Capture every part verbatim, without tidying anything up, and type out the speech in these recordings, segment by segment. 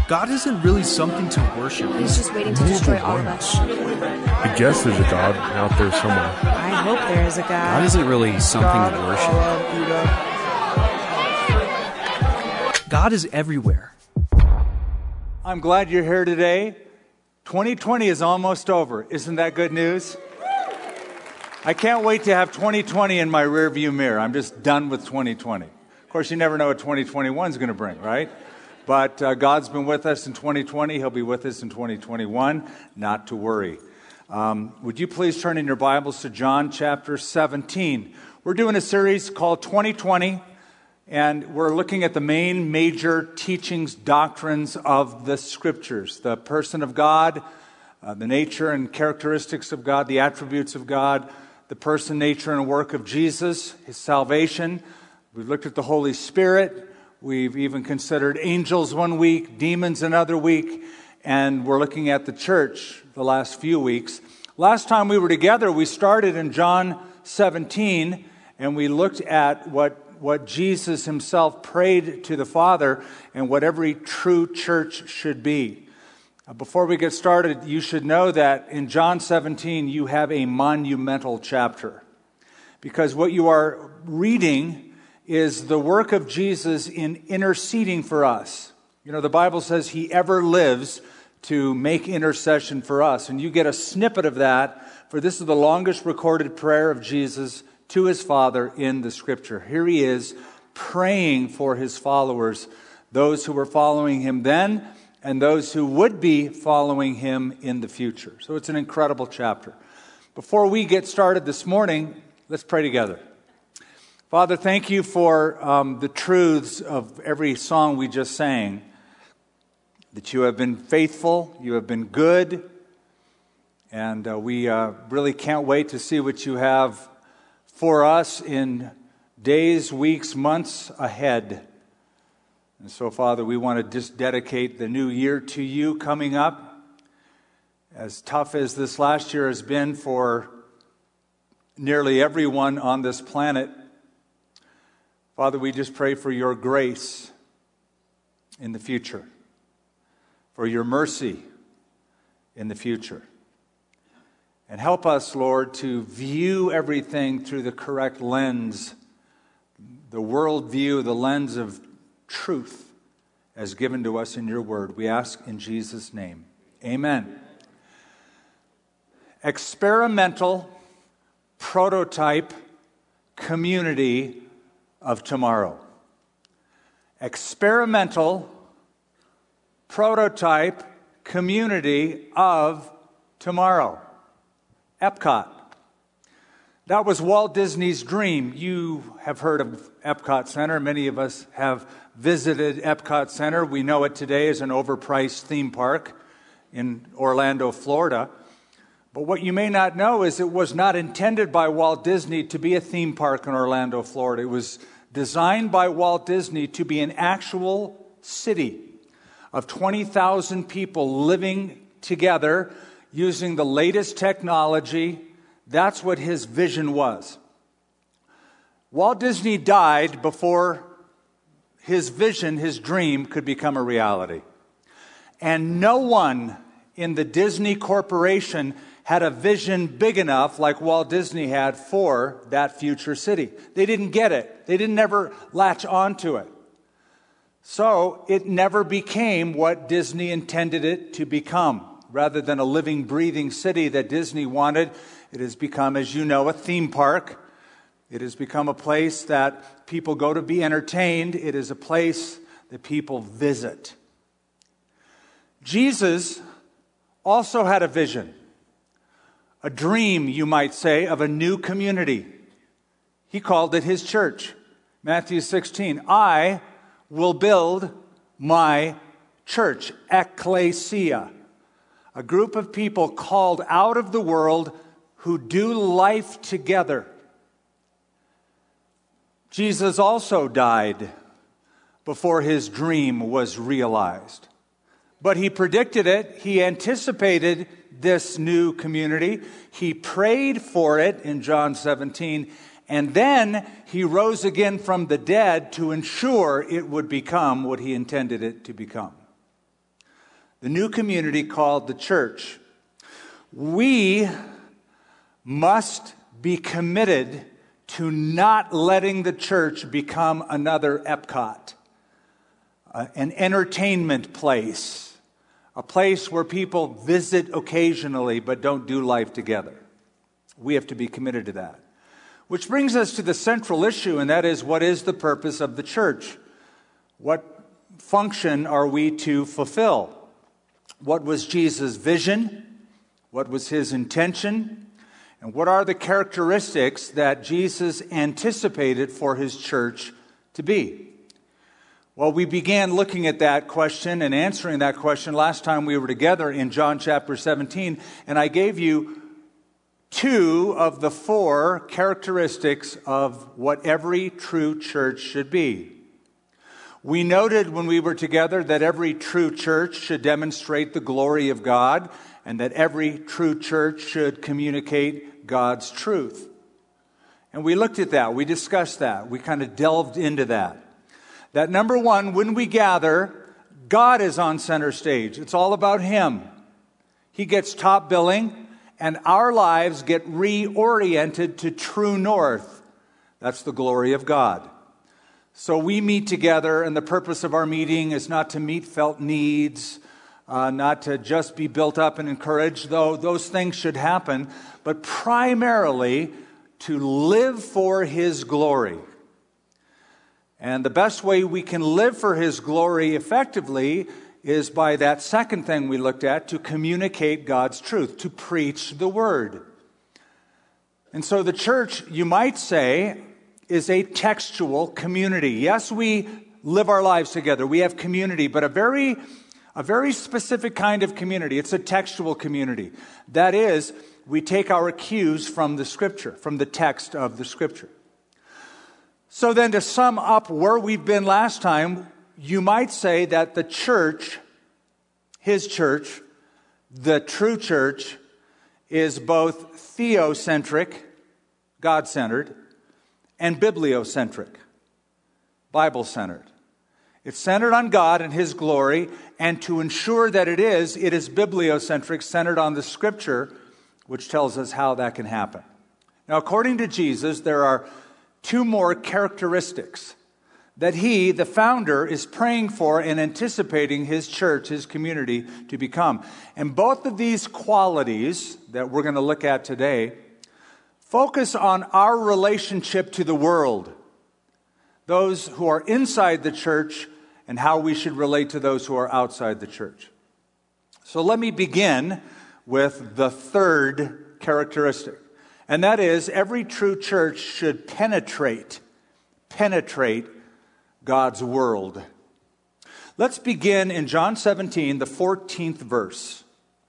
God isn't really something to worship. He's just waiting to destroy all of us. I guess there's a God out there somewhere. I hope there is a God. God isn't really something to worship. God is everywhere. I'm glad you're here today. twenty twenty is almost over. Isn't that good news? I can't wait to have twenty twenty in my rearview mirror. I'm just done with twenty twenty. Of course, you never know what twenty twenty-one is going to bring, right? But uh, God's been with us in twenty twenty. He'll be with us in twenty twenty-one. Not to worry. Um, would you please turn in your Bibles to John chapter seventeen? We're doing a series called twenty twenty, and we're looking at the main major teachings, doctrines of the Scriptures. The person of God, uh, the nature and characteristics of God, the attributes of God, the person, nature, and work of Jesus, His salvation. We've looked at the Holy Spirit. We've even considered angels one week, demons another week, and we're looking at the church the last few weeks. Last time we were together, we started in John seventeen, and we looked at what, what Jesus Himself prayed to the Father and what every true church should be. Before we get started, you should know that in John seventeen, you have a monumental chapter, because what you are reading is the work of Jesus in interceding for us. You know, the Bible says He ever lives to make intercession for us. And you get a snippet of that, for this is the longest recorded prayer of Jesus to His Father in the Scripture. Here He is praying for His followers, those who were following Him then and those who would be following Him in the future. So it's an incredible chapter. Before we get started this morning, let's pray together. Father, thank You for um, the truths of every song we just sang, that You have been faithful, You have been good, and uh, we uh, really can't wait to see what You have for us in days, weeks, months ahead. And so, Father, we want to just dedicate the new year to You coming up. As tough as this last year has been for nearly everyone on this planet, Father, we just pray for Your grace in the future, for Your mercy in the future. And help us, Lord, to view everything through the correct lens, the world view, the lens of truth as given to us in Your word. We ask in Jesus' name. Amen. Experimental prototype community of tomorrow. Experimental prototype community of tomorrow. Epcot. That was Walt Disney's dream. You have heard of Epcot Center. Many of us have visited Epcot Center. We know it today as an overpriced theme park in Orlando, Florida. But what you may not know is it was not intended by Walt Disney to be a theme park in Orlando, Florida. It was designed by Walt Disney to be an actual city of twenty thousand people living together using the latest technology. That's what his vision was. Walt Disney died before his vision, his dream, could become a reality. And no one in the Disney Corporation had a vision big enough like Walt Disney had for that future city. They didn't get it. They didn't ever latch onto it. So it never became what Disney intended it to become. Rather than a living, breathing city that Disney wanted, it has become, as you know, a theme park. It has become a place that people go to be entertained. It is a place that people visit. Jesus also had a vision. A dream, you might say, of a new community. He called it His church. Matthew sixteen, I will build my church, ecclesia, a group of people called out of the world who do life together. Jesus also died before His dream was realized. But He predicted it. He anticipated this new community. He prayed for it in John seventeen, and then He rose again from the dead to ensure it would become what He intended it to become. the new community called the church. We must be committed to not letting the church become another Epcot, uh, an entertainment place, a place where people visit occasionally but don't do life together. We have to be committed to that. Which brings us to the central issue, and that is, what is the purpose of the church? What function are we to fulfill? What was Jesus' vision? What was his intention? And what are the characteristics that Jesus anticipated for his church to be? Well, we began looking at that question and answering that question last time we were together in John chapter seventeen, and I gave you two of the four characteristics of what every true church should be. We noted when we were together that every true church should demonstrate the glory of God, and that every true church should communicate God's truth. And we looked at that. We discussed that. We kind of delved into that. That number one, when we gather, God is on center stage. It's all about him. He gets top billing, and our lives get reoriented to true north. That's the glory of God. So we meet together, and the purpose of our meeting is not to meet felt needs, uh, not to just be built up and encouraged, though those things should happen, but primarily to live for his glory. And the best way we can live for his glory effectively is by that second thing we looked at, to communicate God's truth, to preach the word. And so the church, you might say, is a textual community. Yes, we live our lives together. We have community, but a very, a very specific kind of community. It's a textual community. That is, we take our cues from the Scripture, from the text of the Scripture. So then, to sum up where we've been last time, you might say that the church, his church, the true church, is both theocentric, God-centered, and bibliocentric, Bible-centered. It's centered on God and his glory, and to ensure that it is, it is bibliocentric, centered on the Scripture, which tells us how that can happen. Now, according to Jesus, there are two more characteristics that he, the founder, is praying for and anticipating his church, his community, to become. And both of these qualities that we're going to look at today focus on our relationship to the world, those who are inside the church, and how we should relate to those who are outside the church. So let me begin with the third characteristic, and that is, every true church should penetrate, penetrate God's world. Let's begin in John seventeen, the fourteenth verse.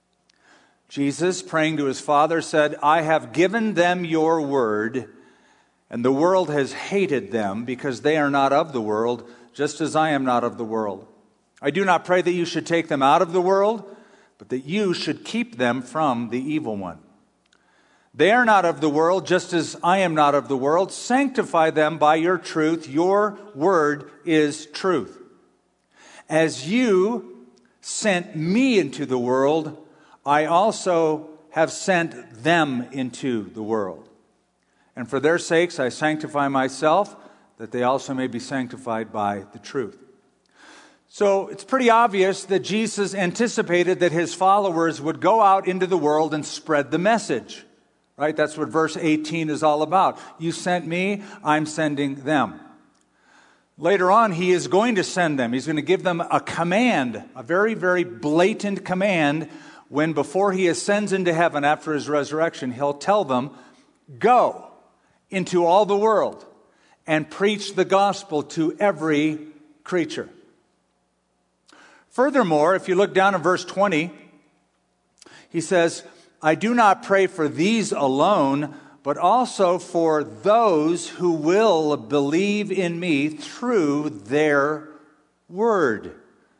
Jesus, praying to his Father, said, I have given them your word, and the world has hated them because they are not of the world, just as I am not of the world. I do not pray that you should take them out of the world, but that you should keep them from the evil one. They are not of the world, just as I am not of the world. Sanctify them by your truth. Your word is truth. As you sent me into the world, I also have sent them into the world. And for their sakes I sanctify myself, that they also may be sanctified by the truth. So it's pretty obvious that Jesus anticipated that his followers would go out into the world and spread the message. Right? That's what verse eighteen is all about. You sent me, I'm sending them. Later on, he is going to send them. He's going to give them a command, a very, very blatant command, when before he ascends into heaven after his resurrection, he'll tell them, go into all the world and preach the gospel to every creature. Furthermore, if you look down in verse twenty, he says, I do not pray for these alone, but also for those who will believe in me through their word.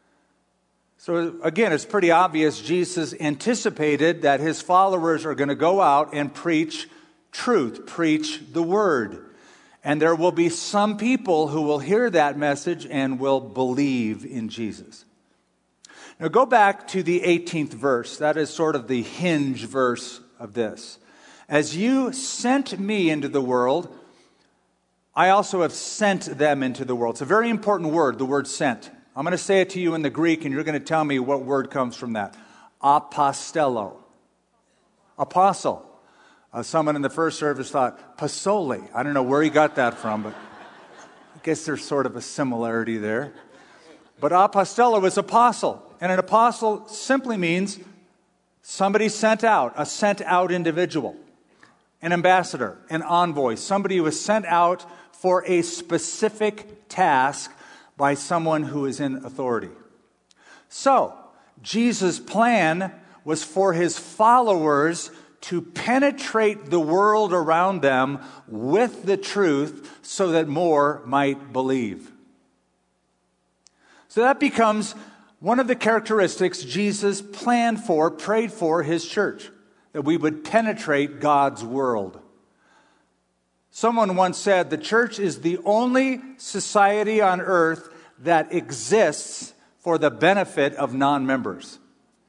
So again, it's pretty obvious Jesus anticipated that his followers are going to go out and preach truth, preach the word. And there will be some people who will hear that message and will believe in Jesus. Now go back to the eighteenth verse. That is sort of the hinge verse of this. As you sent me into the world, I also have sent them into the world. It's a very important word, the word sent. I'm going to say it to you in the Greek, and you're going to tell me what word comes from that. Apostello. Apostle. Uh, someone in the first service thought, Pasoli. I don't know where he got that from, but I guess there's sort of a similarity there. But apostello is apostle. And an apostle simply means somebody sent out, a sent out individual. An ambassador, an envoy, somebody who is sent out for a specific task by someone who is in authority. So, Jesus' plan was for his followers to penetrate the world around them with the truth so that more might believe. So that becomes one of the characteristics Jesus planned for, prayed for his church, that we would penetrate God's world. Someone once said, the church is the only society on earth that exists for the benefit of non-members.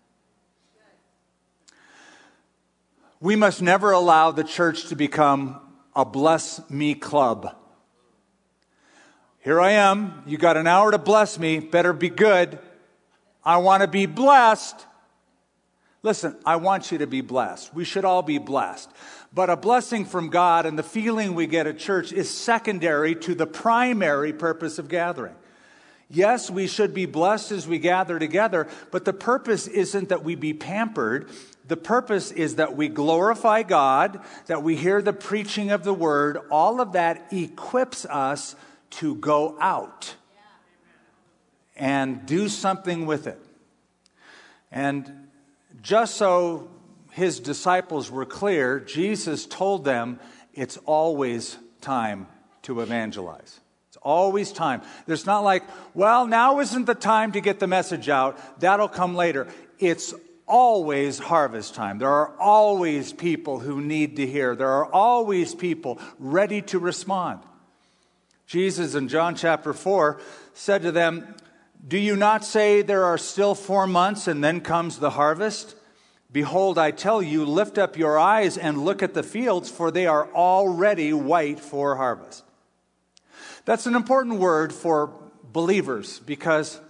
We must never allow the church to become a bless me club. Here I am. You got an hour to bless me. Better be good. I want to be blessed. Listen, I want you to be blessed. We should all be blessed. But a blessing from God and the feeling we get at church is secondary to the primary purpose of gathering. Yes, we should be blessed as we gather together, but the purpose isn't that we be pampered. The purpose is that we glorify God, that we hear the preaching of the word. All of that equips us to go out and do something with it. And just so his disciples were clear, Jesus told them it's always time to evangelize. It's always time. There's not like, well, now isn't the time to get the message out. That'll come later. It's always harvest time. There are always people who need to hear. There are always people ready to respond. Jesus in John chapter four said to them, do you not say there are still four months and then comes the harvest? Behold, I tell you, lift up your eyes and look at the fields, for they are already white for harvest. That's an important word for believers because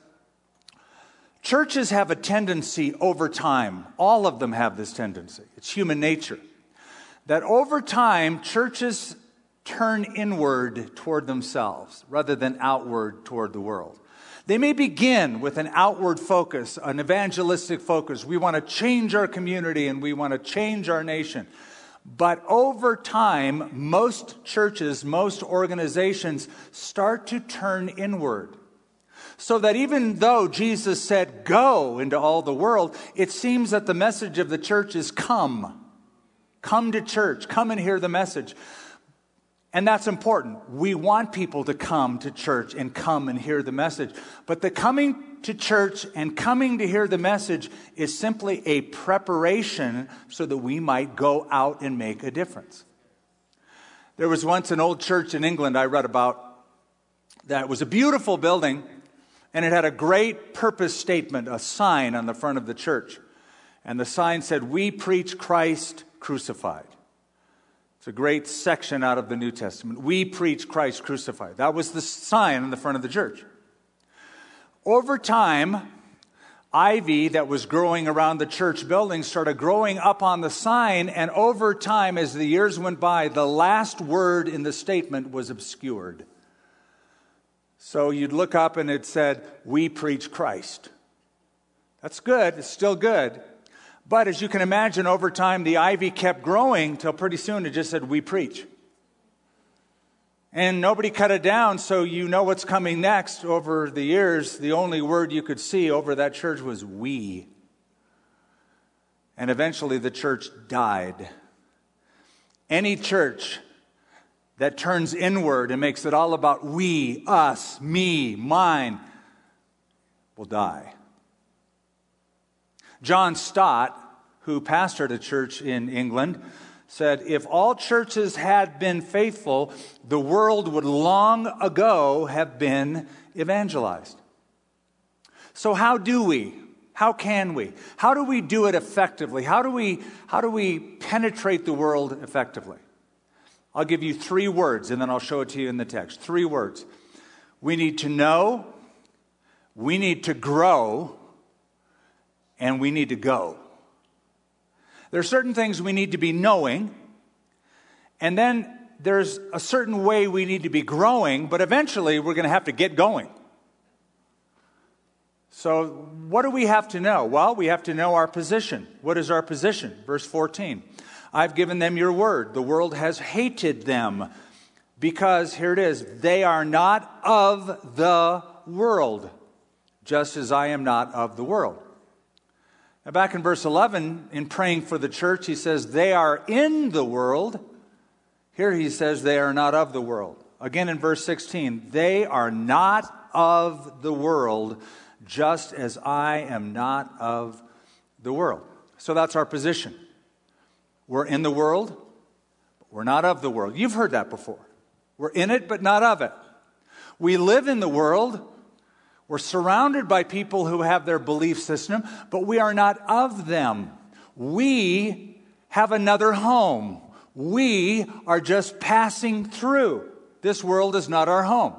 churches have a tendency over time, all of them have this tendency, it's human nature, that over time churches turn inward toward themselves rather than outward toward the world. They may begin with an outward focus, an evangelistic focus. We want to change our community and we want to change our nation. But over time, most churches, most organizations start to turn inward. So that even though Jesus said, go into all the world, it seems that the message of the church is come. Come to church. Come and hear the message. And that's important. We want people to come to church and come and hear the message. But the coming to church and coming to hear the message is simply a preparation so that we might go out and make a difference. There was once an old church in England I read about that was a beautiful building, and it had a great purpose statement, a sign on the front of the church. And the sign said, we preach Christ crucified. It's a great section out of the New Testament. We preach Christ crucified. That was the sign on the front of the church. Over time, ivy that was growing around the church building started growing up on the sign, and over time, as the years went by, the last word in the statement was obscured. So you'd look up and it said, we preach Christ. That's good. It's still good. But as you can imagine, over time, the ivy kept growing till pretty soon it just said, we preach. And nobody cut it down, so you know what's coming next. Over the years, the only word you could see over that church was we. And eventually the church died. Any church that turns inward and makes it all about we, us, me, mine, will die. John Stott, who pastored a church in England, said, if all churches had been faithful, the world would long ago have been evangelized. So how do we How can we? How do we do it effectively? How do we, how do we penetrate the world effectively? I'll give you three words, and then I'll show it to you in the text. Three words. We need to know, we need to grow, and we need to go. There are certain things we need to be knowing, and then there's a certain way we need to be growing, but eventually we're going to have to get going. So what do we have to know? Well, we have to know our position. What is our position? Verse fourteen. I've given them your word. The world has hated them because, here it is, they are not of the world, just as I am not of the world. Now back in verse eleven, in praying for the church, he says, they are in the world. Here he says, they are not of the world. Again in verse sixteen, they are not of the world, just as I am not of the world. So that's our position. We're in the world, but we're not of the world. You've heard that before. We're in it, but not of it. We live in the world. We're surrounded by people who have their belief system, but we are not of them. We have another home. We are just passing through. This world is not our home.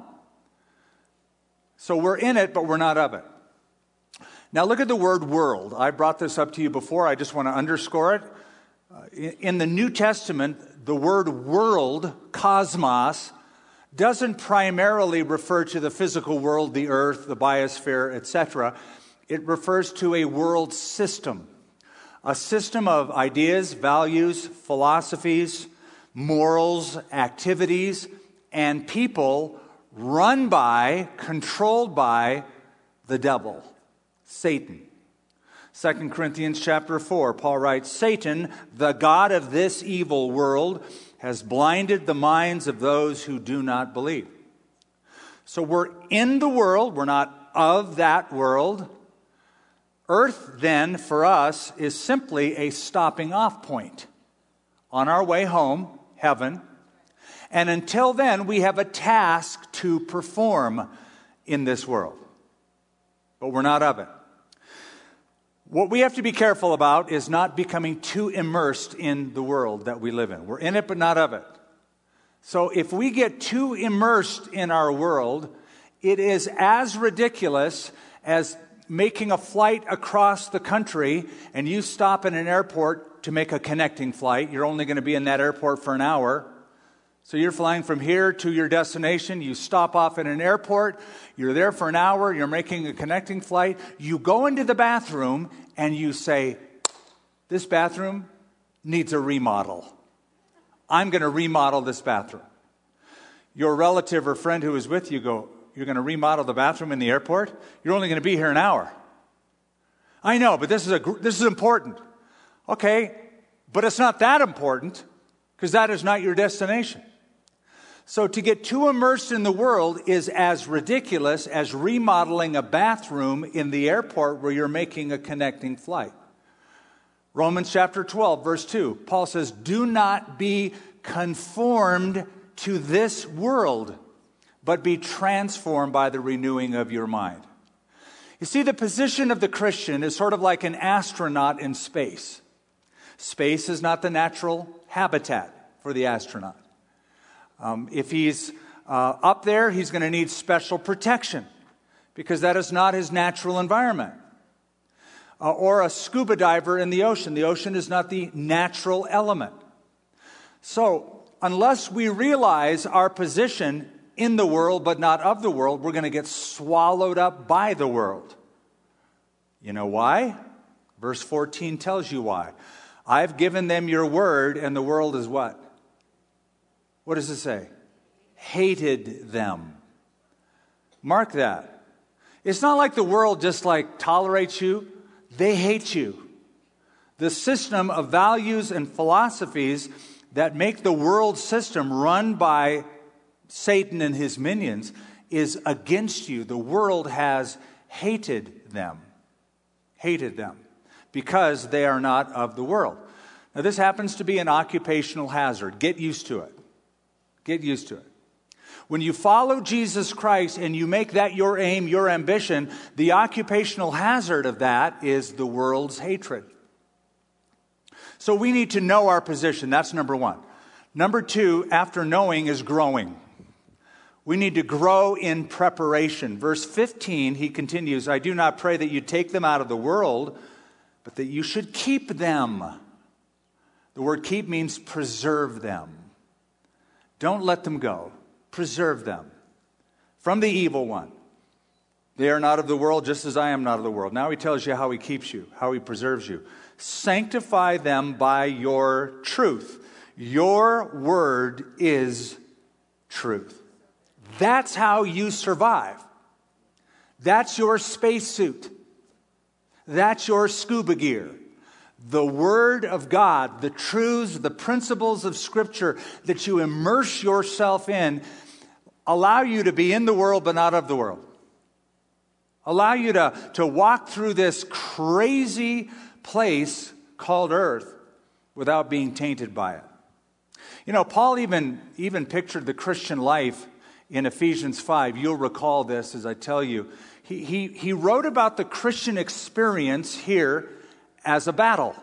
So we're in it, but we're not of it. Now look at the word world. I brought this up to you before. I just want to underscore it. Uh, in the New Testament, the word world, cosmos, doesn't primarily refer to the physical world, the earth, the biosphere, et cetera. It refers to a world system, a system of ideas, values, philosophies, morals, activities, and people run by, controlled by the devil, Satan. Second Corinthians chapter four, Paul writes, Satan, the god of this evil world, has blinded the minds of those who do not believe. So we're in the world, we're not of that world. Earth, then, for us, is simply a stopping off point on our way home, heaven. And until then, we have a task to perform in this world. But we're not of it. What we have to be careful about is not becoming too immersed in the world that we live in. We're in it, but not of it. So if we get too immersed in our world, it is as ridiculous as making a flight across the country and you stop in an airport to make a connecting flight. You're only going to be in that airport for an hour. So you're flying from here to your destination. You stop off at an airport. You're there for an hour. You're making a connecting flight. You go into the bathroom and you say, this bathroom needs a remodel. I'm going to remodel this bathroom. Your relative or friend who is with you go, you're going to remodel the bathroom in the airport? You're only going to be here an hour. I know, but this is a this is important. Okay, but it's not that important because that is not your destination. So to get too immersed in the world is as ridiculous as remodeling a bathroom in the airport where you're making a connecting flight. Romans chapter twelve, verse two, Paul says, do not be conformed to this world, but be transformed by the renewing of your mind. You see, the position of the Christian is sort of like an astronaut in space. Space is not the natural habitat for the astronaut. Um, if he's uh, up there, he's going to need special protection because that is not his natural environment. Uh, or a scuba diver in the ocean. The ocean is not the natural element. So, unless we realize our position in the world but not of the world, we're going to get swallowed up by the world. You know why? Verse fourteen tells you why. I've given them your word, and the world is what? What does it say? Hated them. Mark that. It's not like the world just like tolerates you. They hate you. The system of values and philosophies that make the world system run by Satan and his minions is against you. The world has hated them. Hated them. Because they are not of the world. Now this happens to be an occupational hazard. Get used to it. Get used to it. When you follow Jesus Christ and you make that your aim, your ambition, the occupational hazard of that is the world's hatred. So we need to know our position. That's number one. Number two, after knowing, is growing. We need to grow in preparation. Verse fifteen, he continues, I do not pray that you take them out of the world, but that you should keep them. The word keep means preserve them. Don't let them go. Preserve them from the evil one. They are not of the world, just as I am not of the world. Now he tells you how he keeps you, how he preserves you. Sanctify them by your truth. Your word is truth. That's how you survive. That's your spacesuit. That's your scuba gear. The Word of God, the truths, the principles of Scripture that you immerse yourself in, allow you to be in the world but not of the world. Allow you to, to walk through this crazy place called earth without being tainted by it. You know, Paul even, even pictured the Christian life in Ephesians five. You'll recall this as I tell you. He, he, he wrote about the Christian experience here as a battle.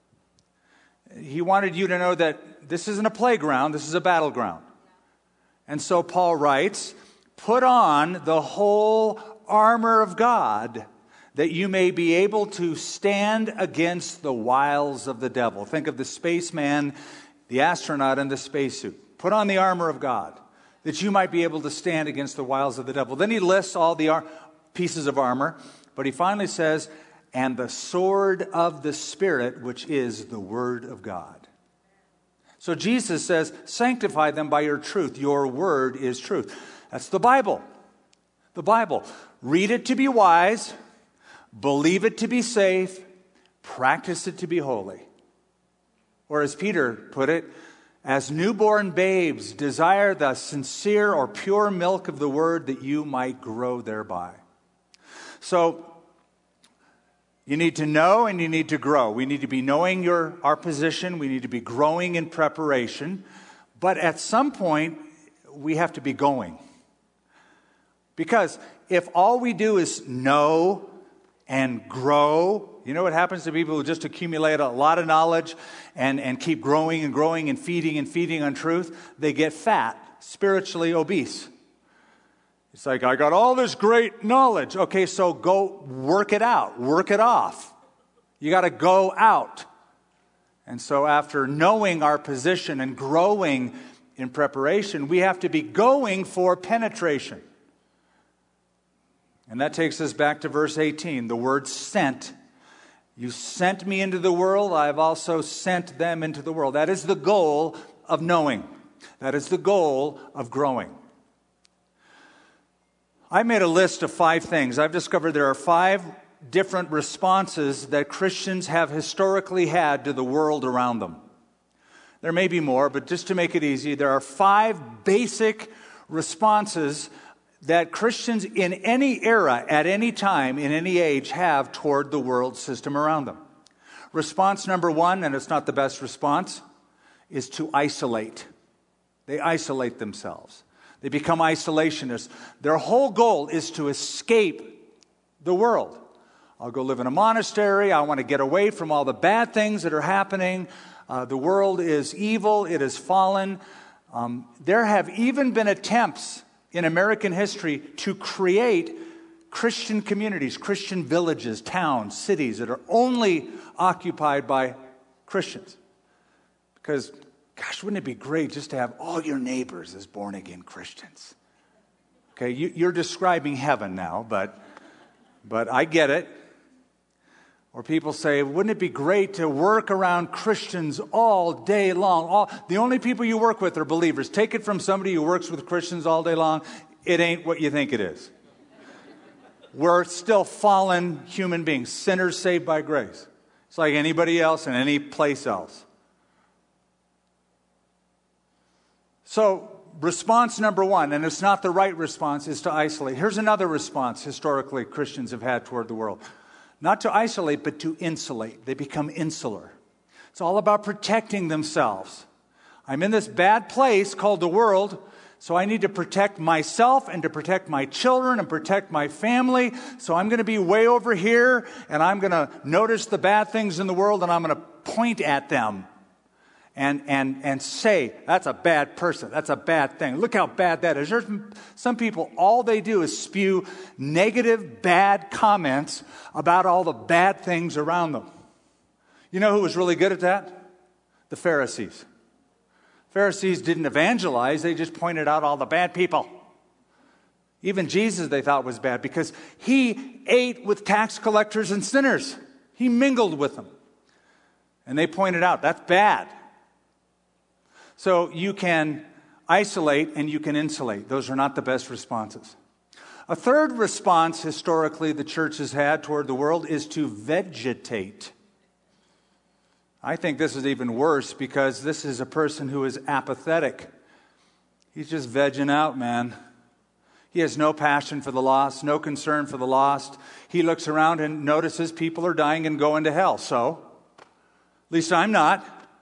He wanted you to know that this isn't a playground, this is a battleground. And so Paul writes, put on the whole armor of God that you may be able to stand against the wiles of the devil. Think of the spaceman, the astronaut in the spacesuit. Put on the armor of God that you might be able to stand against the wiles of the devil. Then he lists all the ar- pieces of armor, but he finally says, and the sword of the Spirit, which is the Word of God. So Jesus says, sanctify them by your truth. Your word is truth. That's the Bible. The Bible. Read it to be wise. Believe it to be safe. Practice it to be holy. Or as Peter put it, as newborn babes, desire the sincere or pure milk of the word that you might grow thereby. So, you need to know and you need to grow. We need to be knowing your our position. We need to be growing in preparation. But at some point, we have to be going. Because if all we do is know and grow, you know what happens to people who just accumulate a lot of knowledge and, and keep growing and growing and feeding and feeding on truth? They get fat, spiritually obese. It's like, I got all this great knowledge. Okay, so go work it out. Work it off. You got to go out. And so after knowing our position and growing in preparation, we have to be going for penetration. And that takes us back to verse eighteen. The word sent. You sent me into the world. I have also sent them into the world. That is the goal of knowing. That is the goal of growing. I made a list of five things. I've discovered there are five different responses that Christians have historically had to the world around them. There may be more, but just to make it easy, there are five basic responses that Christians in any era, at any time, in any age, have toward the world system around them. Response number one, and it's not the best response, is to isolate. They isolate themselves. They become isolationists. Their whole goal is to escape the world. I'll go live in a monastery. I want to get away from all the bad things that are happening. Uh, the world is evil. It is fallen. Um, there have even been attempts in American history to create Christian communities, Christian villages, towns, cities that are only occupied by Christians. Because gosh, wouldn't it be great just to have all your neighbors as born-again Christians? Okay, you, you're describing heaven now, but but I get it. Or people say, wouldn't it be great to work around Christians all day long? All, the only people you work with are believers. Take it from somebody who works with Christians all day long. It ain't what you think it is. We're still fallen human beings, sinners saved by grace. It's like anybody else and any place else. So, response number one, and it's not the right response, is to isolate. Here's another response historically Christians have had toward the world. Not to isolate, but to insulate. They become insular. It's all about protecting themselves. I'm in this bad place called the world, So I need to protect myself and to protect my children and protect my family. So I'm going to be way over here, and I'm going to notice the bad things in the world, and I'm going to point at them and and and say, that's a bad person. That's a bad thing. Look how bad that is. There's some people, all they do is spew negative, bad comments about all the bad things around them. You know who was really good at that? The Pharisees. Pharisees didn't evangelize. They just pointed out all the bad people. Even Jesus they thought was bad because he ate with tax collectors and sinners. He mingled with them. And they pointed out, that's bad. So you can isolate and you can insulate. Those are not the best responses. A third response historically the church has had toward the world is to vegetate. I think this is even worse because this is a person who is apathetic. He's just vegging out, man. He has no passion for the lost, no concern for the lost. He looks around and notices people are dying and going to hell. So, at least I'm not.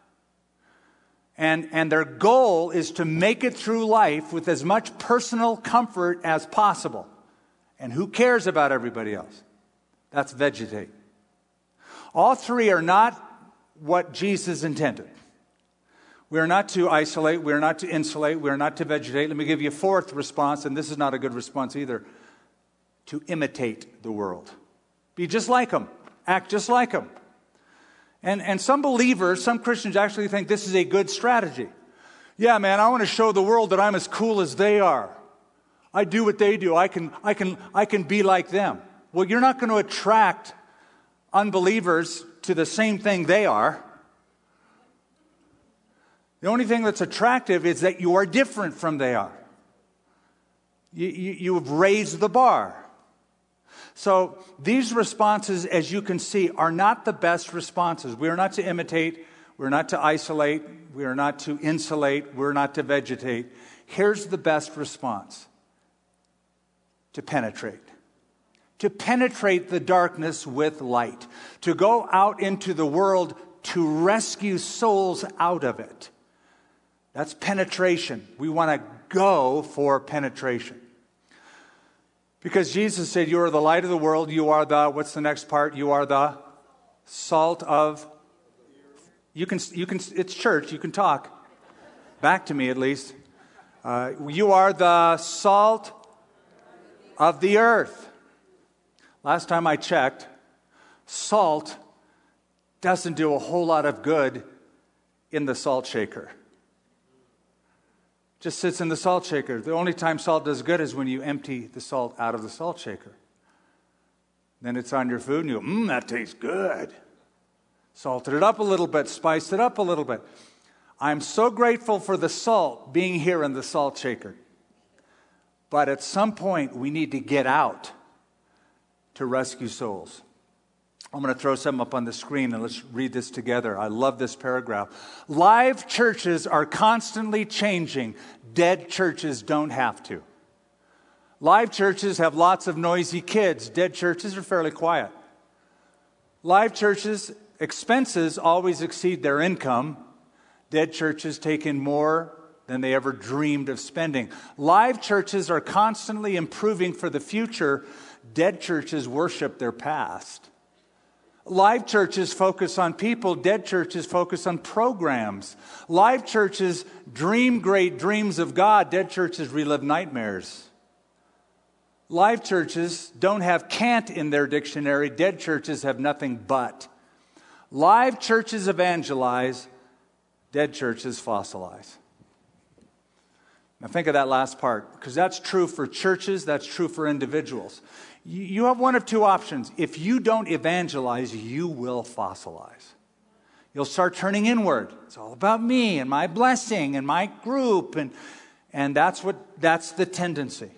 And, and their goal is to make it through life with as much personal comfort as possible. And who cares about everybody else? That's vegetate. All three are not what Jesus intended. We are not to isolate. We are not to insulate. We are not to vegetate. Let me give you a fourth response, and this is not a good response either. To imitate the world. Be just like them. Act just like them. And, and some believers, some Christians actually think this is a good strategy. Yeah, man, I want to show the world that I'm as cool as they are. I do what they do. I can, I can, I can be like them. Well, you're not going to attract unbelievers to the same thing they are. The only thing that's attractive is that you are different from they are. You, you, you have raised the bar. So these responses, as you can see, are not the best responses. We are not to imitate. We're not to isolate. We are not to insulate. We're not to vegetate. Here's the best response. To penetrate. To penetrate the darkness with light. To go out into the world to rescue souls out of it. That's penetration. We want to go for penetration. Because Jesus said, you are the light of the world. You are the, what's the next part? You are the salt of, you can, you can, it's church, you can talk. Back to me at least. Uh, you are the salt of the earth. Last time I checked, salt doesn't do a whole lot of good in the salt shaker. Just sits in the salt shaker. The only time salt does good is when you empty the salt out of the salt shaker. Then it's on your food and you go, mmm, that tastes good. Salted it up a little bit, spiced it up a little bit. I'm so grateful for the salt being here in the salt shaker. But at some point, we need to get out to rescue souls. I'm going to throw something up on the screen and let's read this together. I love this paragraph. Live churches are constantly changing. Dead churches don't have to. Live churches have lots of noisy kids. Dead churches are fairly quiet. Live churches' expenses always exceed their income. Dead churches take in more than they ever dreamed of spending. Live churches are constantly improving for the future. Dead churches worship their past. Live churches focus on people. Dead churches focus on programs. Live churches dream great dreams of God. Dead churches relive nightmares. Live churches don't have can't in their dictionary. Dead churches have nothing but. Live churches evangelize. Dead churches fossilize. Now think of that last part, because that's true for churches, that's true for individuals. You have one of two options. If you don't evangelize, you will fossilize. You'll start turning inward. It's all about me and my blessing and my group, and and that's what that's the tendency.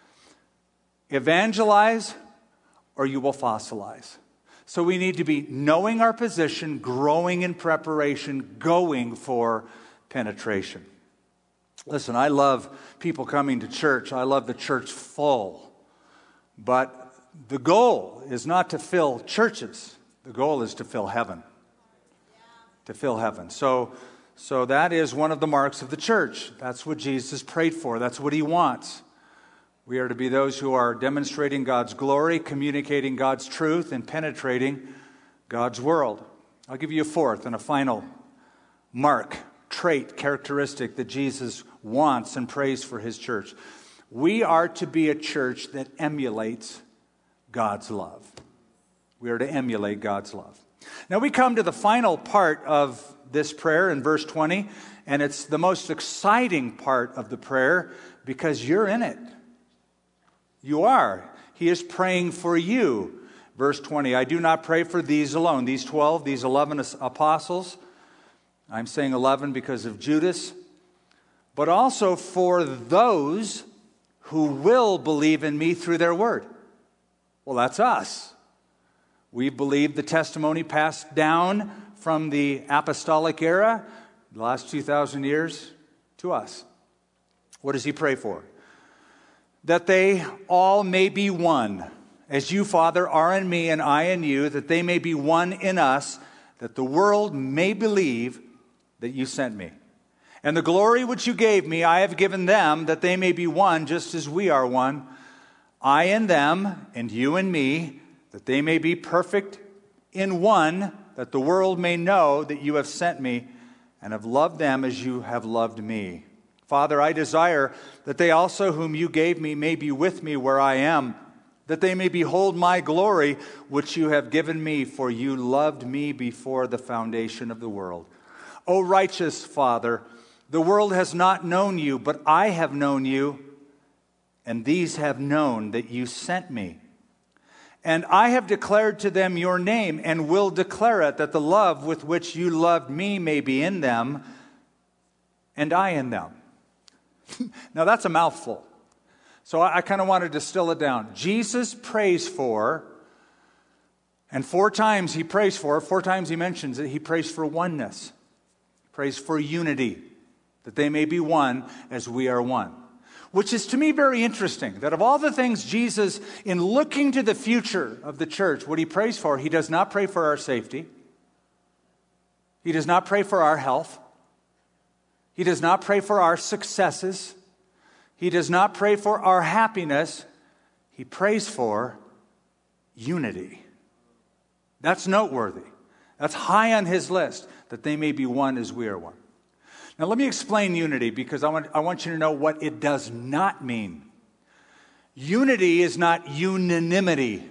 Evangelize or you will fossilize. So we need to be knowing our position, growing in preparation, going for penetration. Listen, I love people coming to church. I love the church full. But the goal is not to fill churches. The goal is to fill heaven. To fill heaven. So So that is one of the marks of the church. That's what Jesus prayed for. That's what he wants. We are to be those who are demonstrating God's glory, communicating God's truth, and penetrating God's world. I'll give you a fourth and a final mark, trait, characteristic that Jesus wants and prays for his church. We are to be a church that emulates God's love. We are to emulate God's love. Now we come to the final part of this prayer in verse twenty, and it's the most exciting part of the prayer because you're in it. You are. He is praying for you. Verse twenty, I do not pray for these alone. These twelve, these eleven apostles. I'm saying eleven because of Judas. But also for those who will believe in me through their word. Well, that's us. We believe the testimony passed down from the apostolic era, the last two thousand years, to us. What does he pray for? That they all may be one, as you, Father, are in me and I in you, that they may be one in us, that the world may believe that you sent me. And the glory which you gave me, I have given them, that they may be one, just as we are one. I in them, and you in me, that they may be perfect in one, that the world may know that you have sent me, and have loved them as you have loved me. Father, I desire that they also whom you gave me may be with me where I am, that they may behold my glory, which you have given me, for you loved me before the foundation of the world. O righteous Father, the world has not known you, but I have known you, and these have known that you sent me. And I have declared to them your name, and will declare it, that the love with which you loved me may be in them, and I in them. Now that's a mouthful. So I, I kind of want to distill it down. Jesus prays for, and four times he prays for, four times he mentions it, he prays for oneness. He prays for unity, that they may be one as we are one. Which is to me very interesting, that of all the things Jesus, in looking to the future of the church, what he prays for, he does not pray for our safety. He does not pray for our health. He does not pray for our successes. He does not pray for our happiness. He prays for unity. That's noteworthy. That's high on his list, that they may be one as we are one. Now let me explain unity, because I want, I want you to know what it does not mean. Unity is not unanimity.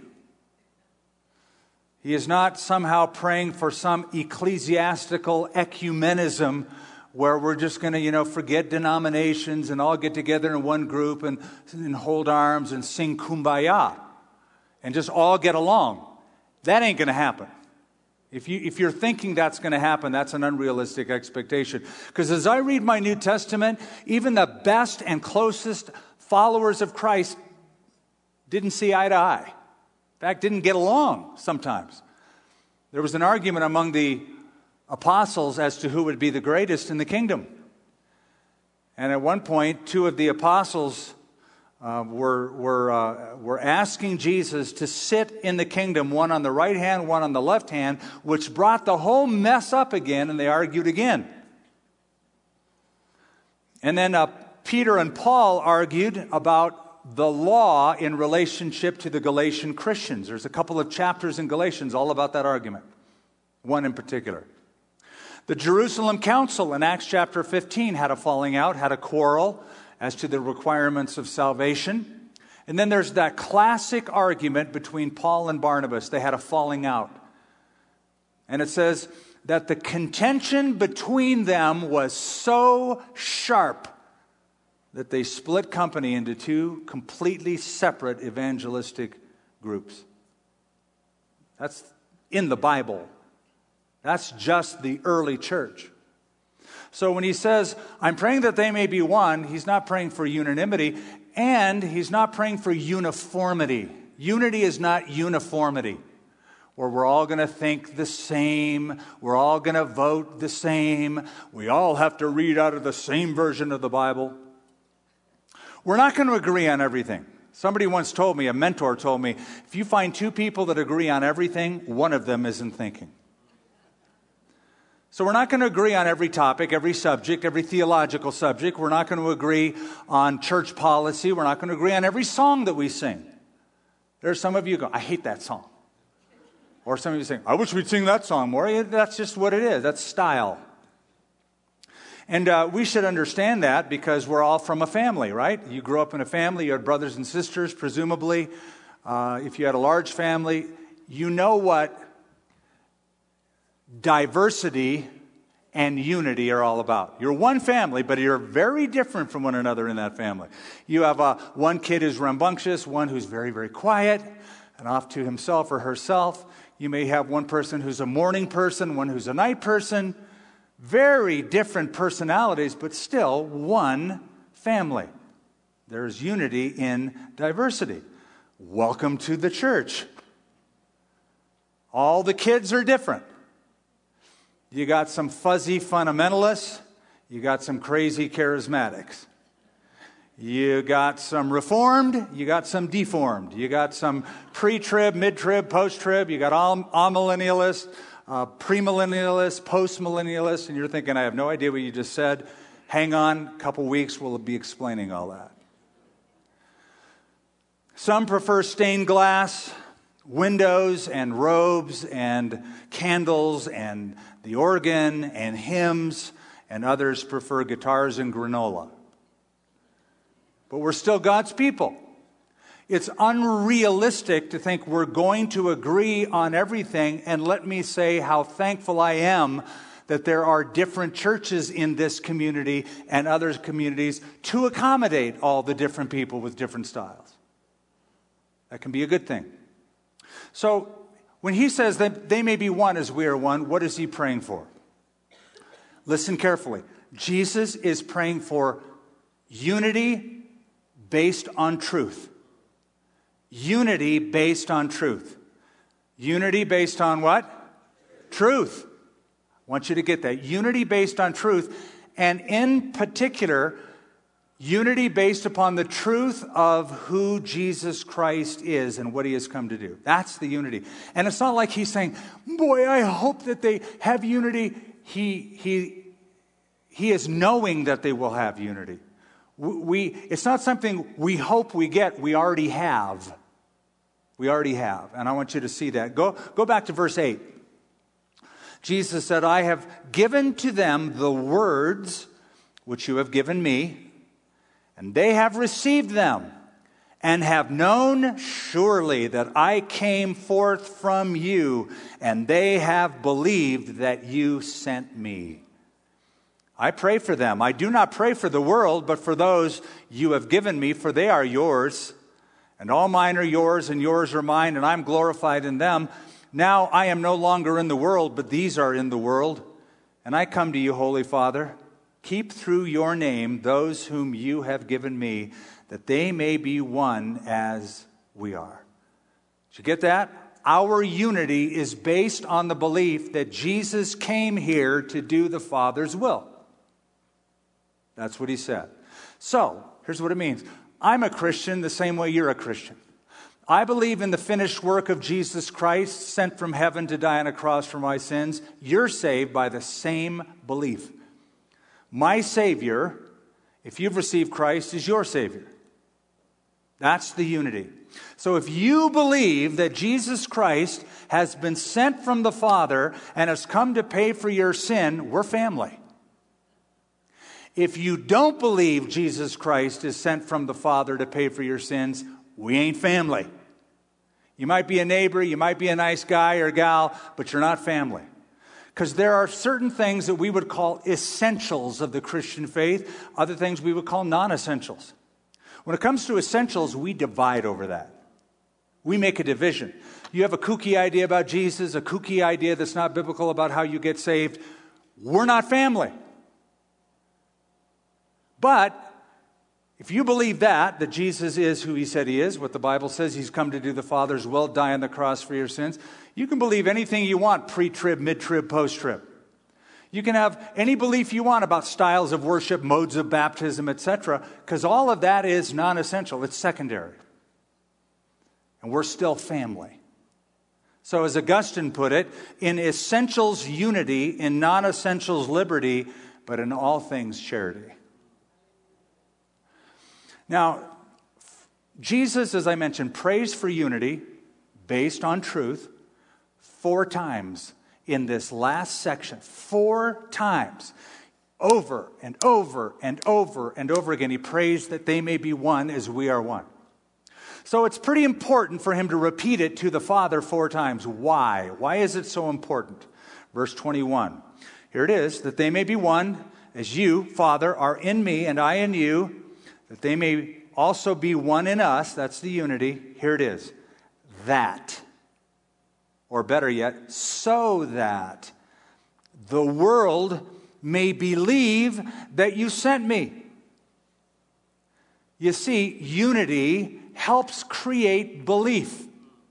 He is not somehow praying for some ecclesiastical ecumenism where we're just going to, you know, forget denominations and all get together in one group and, and hold arms and sing kumbaya and just all get along. That ain't going to happen. If, you, if you're thinking that's going to happen, that's an unrealistic expectation. Because as I read my New Testament, even the best and closest followers of Christ didn't see eye to eye. In fact, didn't get along sometimes. There was an argument among the apostles as to who would be the greatest in the kingdom. And at one point, two of the apostles uh, were, were, uh, were asking Jesus to sit in the kingdom, one on the right hand, one on the left hand, which brought the whole mess up again, and they argued again. And then uh, Peter and Paul argued about the law in relationship to the Galatian Christians. There's a couple of chapters in Galatians all about that argument, one in particular. The Jerusalem Council in Acts chapter fifteen had a falling out, had a quarrel as to the requirements of salvation. And then there's that classic argument between Paul and Barnabas. They had a falling out. And it says that the contention between them was so sharp that they split company into two completely separate evangelistic groups. That's in the Bible. That's just the early church. So when he says, I'm praying that they may be one, he's not praying for unanimity, and he's not praying for uniformity. Unity is not uniformity, where we're all going to think the same, we're all going to vote the same, we all have to read out of the same version of the Bible. We're not going to agree on everything. Somebody once told me, a mentor told me, if you find two people that agree on everything, one of them isn't thinking. So we're not going to agree on every topic, every subject, every theological subject. We're not going to agree on church policy. We're not going to agree on every song that we sing. There are some of you who go, I hate that song. Or some of you saying, I wish we'd sing that song more. Yeah, that's just what it is. That's style. And uh, we should understand that because we're all from a family, right? You grew up in a family. You had brothers and sisters, presumably. Uh, if you had a large family, you know what diversity and unity are all about. You're one family, but you're very different from one another in that family. You have uh, one kid who's rambunctious, one who's very, very quiet and off to himself or herself. You may have one person who's a morning person, one who's a night person. Very different personalities, but still one family. There's unity in diversity. Welcome to the church. All the kids are different. You got some fuzzy fundamentalists. You got some crazy charismatics. You got some reformed. You got some deformed. You got some pre-trib, mid-trib, post-trib. You got all, all millennialists, uh, pre-millennialists, post-millennialists. And you're thinking, I have no idea what you just said. Hang on, a couple weeks, we'll be explaining all that. Some prefer stained glass windows and robes and candles and the organ and hymns, and others prefer guitars and granola. But we're still God's people. It's unrealistic to think we're going to agree on everything, and let me say how thankful I am that there are different churches in this community and other communities to accommodate all the different people with different styles. That can be a good thing. So, when he says that they may be one as we are one, what is he praying for? Listen carefully. Jesus is praying for unity based on truth. Unity based on truth. Unity based on what? Truth. I want you to get that. Unity based on truth. And in particular, unity based upon the truth of who Jesus Christ is and what he has come to do. That's the unity. And it's not like he's saying, boy, I hope that they have unity. He, he, he is knowing that they will have unity. We, it's not something we hope we get. We already have. We already have. And I want you to see that. Go, go back to verse eight. Jesus said, I have given to them the words which you have given me, and they have received them, and have known surely that I came forth from you, and they have believed that you sent me. I pray for them. I do not pray for the world, but for those you have given me, for they are yours, and all mine are yours, and yours are mine, and I'm glorified in them. Now I am no longer in the world, but these are in the world, and I come to you, Holy Father. Keep through your name those whom you have given me, that they may be one as we are. Did you get that? Our unity is based on the belief that Jesus came here to do the Father's will. That's what he said. So, here's what it means. I'm a Christian the same way you're a Christian. I believe in the finished work of Jesus Christ, sent from heaven to die on a cross for my sins. You're saved by the same belief. My Savior, if you've received Christ, is your Savior. That's the unity. So if you believe that Jesus Christ has been sent from the Father and has come to pay for your sin, we're family. If you don't believe Jesus Christ is sent from the Father to pay for your sins, we ain't family. You might be a neighbor, you might be a nice guy or gal, but you're not family. Because there are certain things that we would call essentials of the Christian faith, other things we would call non-essentials. When it comes to essentials, we divide over that. We make a division. You have a kooky idea about Jesus, a kooky idea that's not biblical about how you get saved. We're not family. But if you believe that, that Jesus is who he said he is, what the Bible says, he's come to do the Father's will, die on the cross for your sins, you can believe anything you want, pre-trib, mid-trib, post-trib. You can have any belief you want about styles of worship, modes of baptism, et cetera, because all of that is non-essential. It's secondary. And we're still family. So as Augustine put it, in essentials unity, in non-essentials liberty, but in all things charity. Now, Jesus, as I mentioned, prays for unity based on truth four times in this last section. Four times. Over and over and over and over again, he prays that they may be one as we are one. So it's pretty important for him to repeat it to the Father four times. Why? Why is it so important? Verse twenty-one. Here it is, that they may be one as you, Father, are in me and I in you, that they may also be one in us. That's the unity. Here it is. That, or better yet, so that the world may believe that you sent me. You see, unity helps create belief.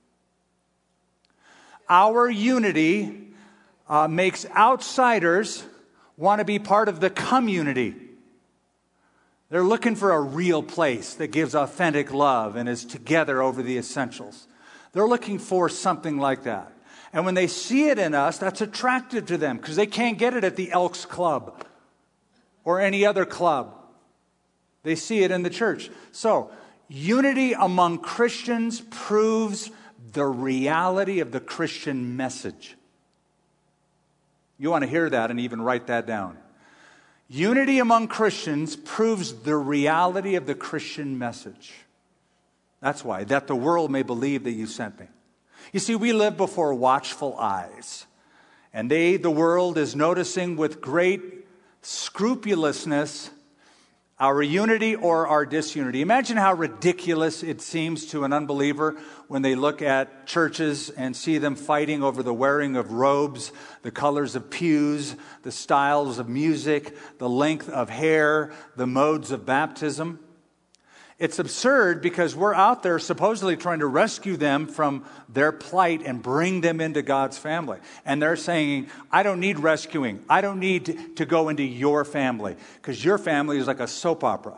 Our unity uh, makes outsiders want to be part of the community. They're looking for a real place that gives authentic love and is together over the essentials. They're looking for something like that. And when they see it in us, that's attractive to them because they can't get it at the Elks Club or any other club. They see it in the church. So, unity among Christians proves the reality of the Christian message. You want to hear that and even write that down. Unity among Christians proves the reality of the Christian message. That's why, that the world may believe that you sent me. You see, we live before watchful eyes, and they, the world, is noticing with great scrupulousness our unity or our disunity. Imagine how ridiculous it seems to an unbeliever when they look at churches and see them fighting over the wearing of robes, the colors of pews, the styles of music, the length of hair, the modes of baptism. It's absurd because we're out there supposedly trying to rescue them from their plight and bring them into God's family. And they're saying, I don't need rescuing. I don't need to, to go into your family because your family is like a soap opera.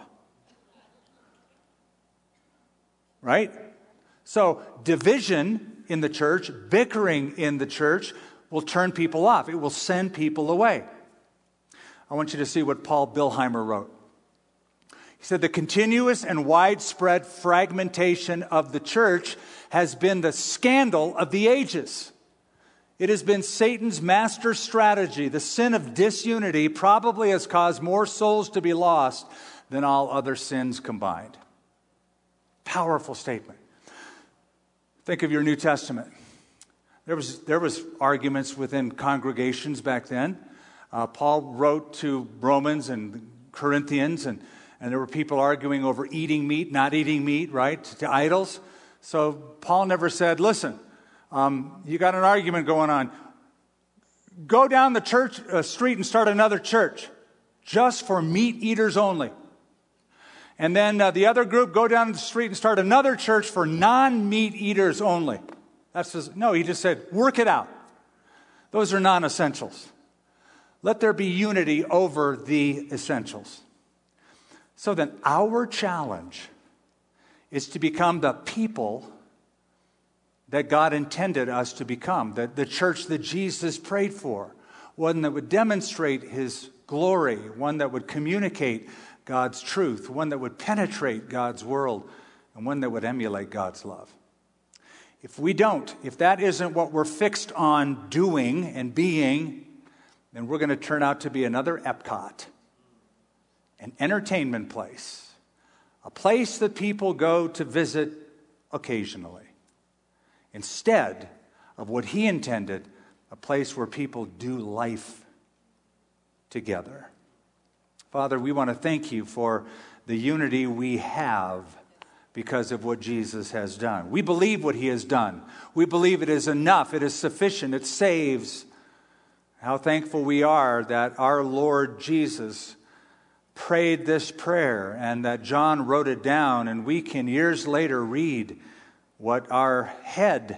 Right? So division in the church, bickering in the church will turn people off. It will send people away. I want you to see what Paul Bilheimer wrote. He said, the continuous and widespread fragmentation of the church has been the scandal of the ages. It has been Satan's master strategy. The sin of disunity probably has caused more souls to be lost than all other sins combined. Powerful statement. Think of your New Testament. There was, there was arguments within congregations back then. Uh, Paul wrote to Romans and Corinthians, and And there were people arguing over eating meat, not eating meat, right, to idols. So Paul never said, listen, um, you got an argument going on. Go down the church uh, street and start another church just for meat eaters only. And then uh, the other group, go down the street and start another church for non-meat eaters only. That's just, no, he just said, work it out. Those are non-essentials. Let there be unity over the essentials. So then our challenge is to become the people that God intended us to become, the, the church that Jesus prayed for, one that would demonstrate his glory, one that would communicate God's truth, one that would penetrate God's world, and one that would emulate God's love. If we don't, if that isn't what we're fixed on doing and being, then we're going to turn out to be another Epcot. An entertainment place, a place that people go to visit occasionally, instead of what he intended, a place where people do life together. Father, we want to thank you for the unity we have because of what Jesus has done. We believe what he has done. We believe it is enough. It is sufficient. It saves. How thankful we are that our Lord Jesus prayed this prayer and that John wrote it down, and we can years later read what our head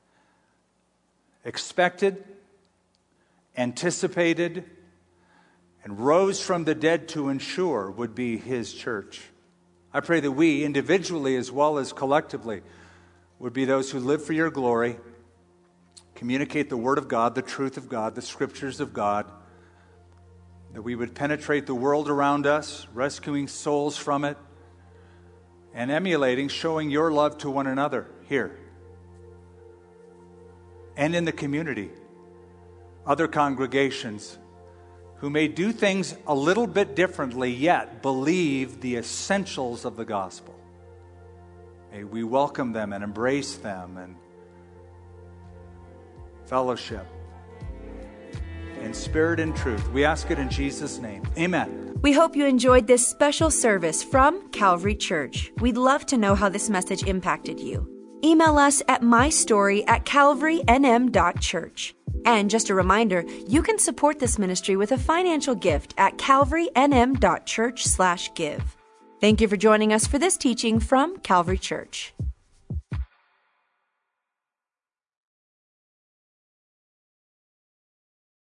expected, anticipated, and rose from the dead to ensure would be his church. I pray that we, individually as well as collectively, would be those who live for your glory, communicate the Word of God, the truth of God, the Scriptures of God, that we would penetrate the world around us, rescuing souls from it, and emulating, showing your love to one another here and in the community, other congregations who may do things a little bit differently, yet believe the essentials of the gospel. May we welcome them and embrace them and fellowship in spirit and truth. We ask it in Jesus' name. Amen. We hope you enjoyed this special service from Calvary Church. We'd love to know how this message impacted you. Email us at mystory at calvarynm.church. And just a reminder, you can support this ministry with a financial gift at calvarynm.church slash give. Thank you for joining us for this teaching from Calvary Church.